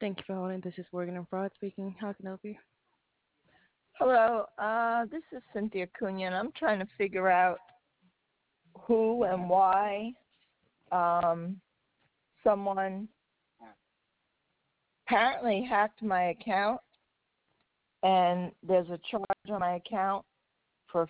Thank you for holding. This is Morgan and Fraud speaking. How can I help you? Hello, this is Cynthia Cunha, and I'm trying to figure out who and why um, someone apparently hacked my account, and there's a charge on my account for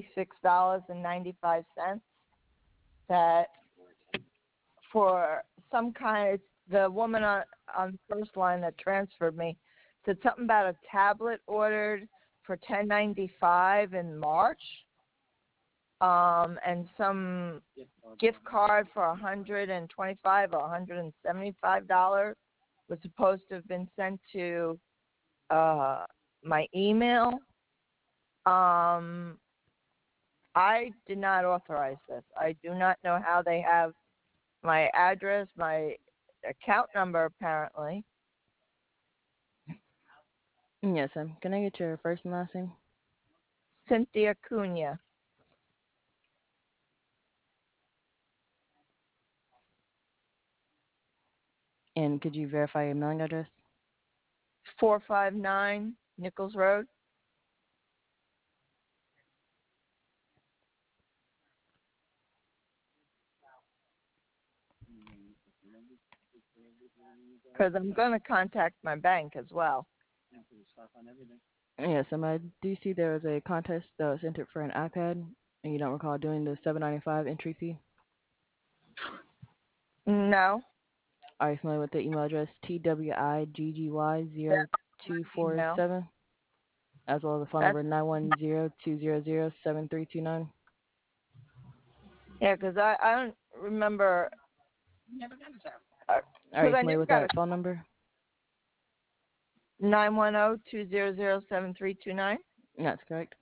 $56.95 that for some kind, it's the woman on the first line that transferred me said something about a tablet ordered for $10.95 in March, and some gift card for $125 or $175 was supposed to have been sent to my email. I did not authorize this. I do not know how they have my address, my account number, apparently. Yes, ma'am. Can I get your first and last name? Cynthia Cunha, And could you verify your mailing address? 459 Nichols Road. Because I'm going to contact my bank as well. Yes, I do see there was a contest that was entered for an iPad, and you don't recall doing the $7.95 entry fee. No, Are you familiar with the email address that's my email. TWIGGY0247, as well as the phone That's number 910-200-7329? yeah, because I don't remember. Are Because you I familiar never with got a that phone number? 910-200-7329. That's correct.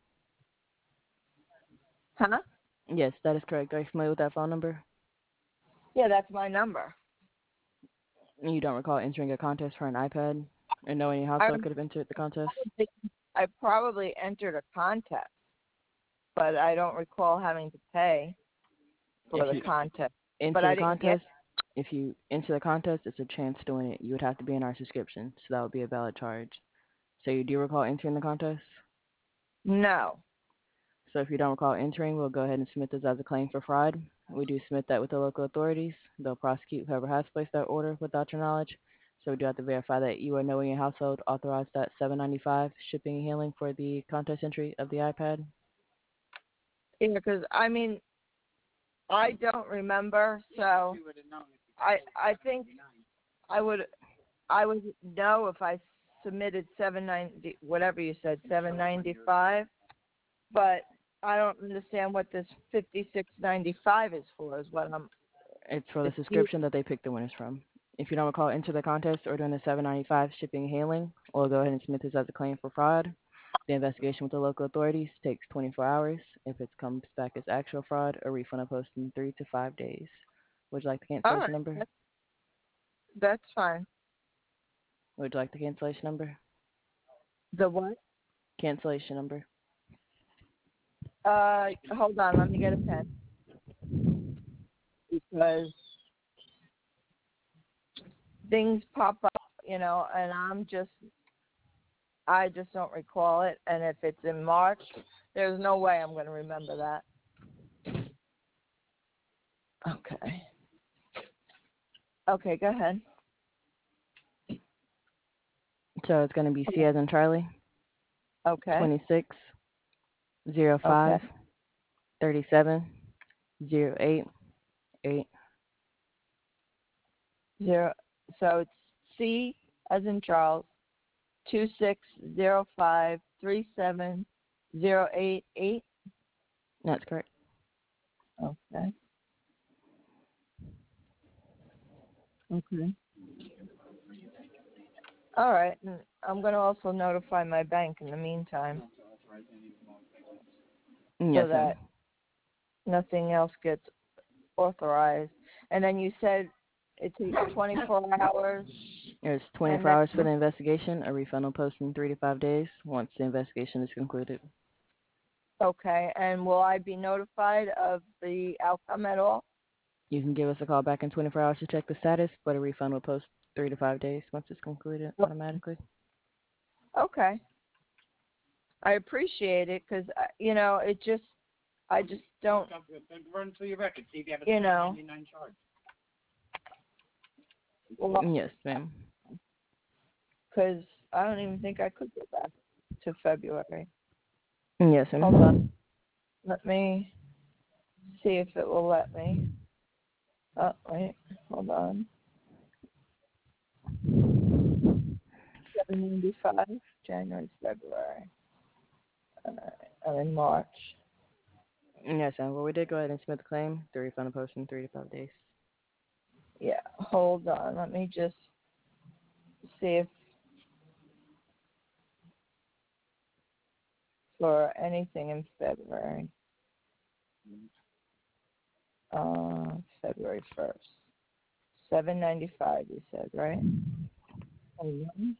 Huh? Yes, that is correct. Are you familiar with that phone number? Yeah, that's my number. And you don't recall entering a contest for an iPad, and no one in your I household could have entered the contest? I probably entered a contest, but I don't recall having to pay for If the you contest. But enter I the didn't get. contest, if you enter the contest, it's a chance to win it. You would have to be in our subscription, so that would be a valid charge. So you do recall entering the contest? No. So if you don't recall entering, we'll go ahead and submit this as a claim for fraud. We do submit that with the local authorities. They'll prosecute whoever has placed that order without your knowledge. So we do have to verify that you or no one in your household authorized that $7.95 shipping and handling for the contest entry of the iPad. Yeah, because I mean, I don't remember, so I think I would know if I submitted 790 whatever you said 795, but I don't understand what this 5695 is for. Is what I'm. It's for the It's you. subscription that they pick the winners from. If you don't recall enter the contest or doing the $7.95 shipping and handling, we'll go ahead and submit this as a claim for fraud. The investigation with the local authorities takes 24 hours. If it comes back as actual fraud, a refund will post in 3 to 5 days. Would you like the All right, cancellation number? that's fine. Would you like the cancellation number? The what? Cancellation number. Hold on, let me get a pen because things pop up, and I just don't recall it. And if it's in March, there's no way I'm going to remember that. Okay. Okay, go ahead. So it's going to be C as in Charlie, Okay. 26 05 Okay. 37 08 8. Zero. So it's C as in Charles, 2605370888. That's correct. Okay. Okay. All right. And I'm going to also notify my bank in the meantime so Yes, ma'am. that nothing else gets authorized. And then you said it takes 24 hours, There's and 24 then hours for the investigation. A refund will post in 3 to 5 days once the investigation is concluded. okay. And will I be notified of the outcome at all? You can give us a call back in 24 hours to check the status, but a refund will post 3 to 5 days once it's completed automatically. Okay. I appreciate it because I just don't. Run through your record, see if you have a You know. 99 charge. Well, Yes, ma'am. because I don't even think I could go back to February. Yes, ma'am. Hold on. Let me see if it will let me. Oh, wait. Hold on. 795, January, February. I'm in March. Yes, ma'am. Well, we did go ahead and submit the claim. The refund will post in 3 to 5 days. Yeah, hold on. Let me just see if for anything in February. February 1st. 795, you said, right? Hold on.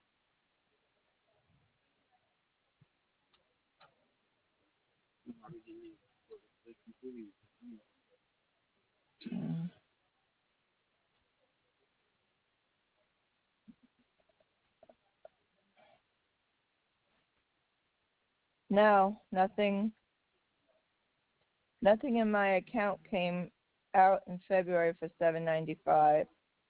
No, nothing in my account came out in February for 795.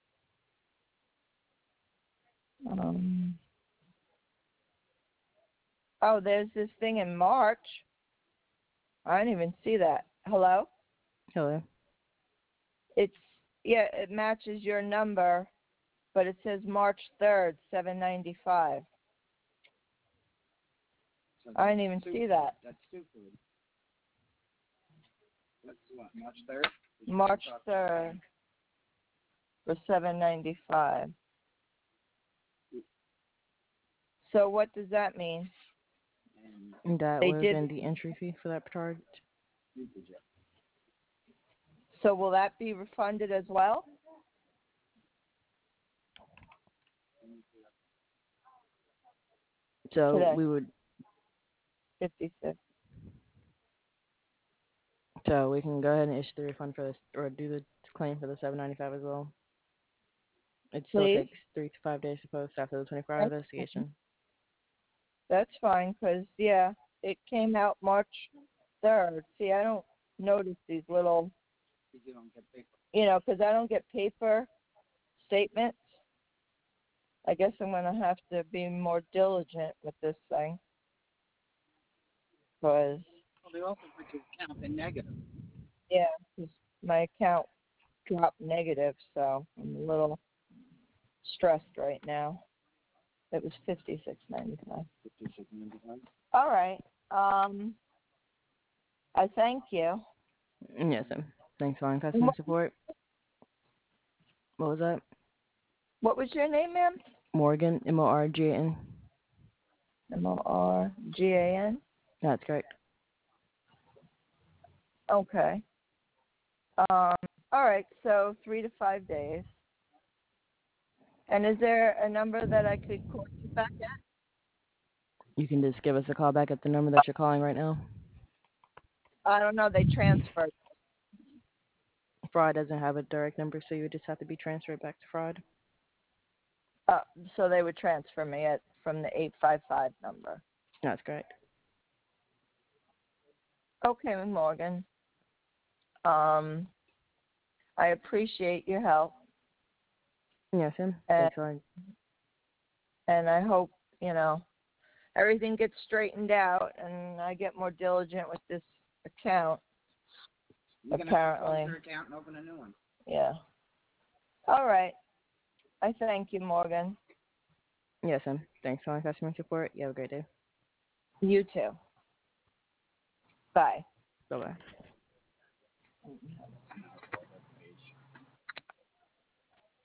Oh, there's this thing in March. I didn't even see that. Hello? Hello. It matches your number, but it says March 3rd, 795. I didn't even see that. That's stupid. That's what, March 3rd? March 3rd for 795. So what does that mean? That They would have did. been the entry fee for that charge. So will that be refunded as well? So Today. we would. 56. So we can go ahead and issue the refund for this, or do the claim for the 795 as well. It still Please? takes 3 to 5 days to post after the 24-hour investigation. That's fine, because, it came out March 3rd. See, I don't notice these little, You don't get paper. because I don't get paper statements. I guess I'm going to have to be more diligent with this thing. Because, Well, they also put your account in negative. because my account dropped negative, so I'm a little stressed right now. It was $56.95. 56.95. All right. I thank you. Yes, ma'am. Thanks for calling customer support. What was that? What was your name, ma'am? Morgan, Morgan. Morgan. That's correct. Okay. All right. So 3 to 5 days. And is there a number that I could call you back at? You can just give us a call back at the number that you're calling right now. I don't know. They transferred. Fraud doesn't have a direct number, so you would just have to be transferred back to fraud. So they would transfer me from the 855 number. That's correct. Okay, Morgan. I appreciate your help. Yes, ma'am. Thanks for And I hope, everything gets straightened out and I get more diligent with this account. You're going to have to close your account and open a new one. Yeah. All right. I thank you, Morgan. Yes, ma'am. Thanks for calling customer support. You have a great day. You too. Bye. Bye-bye.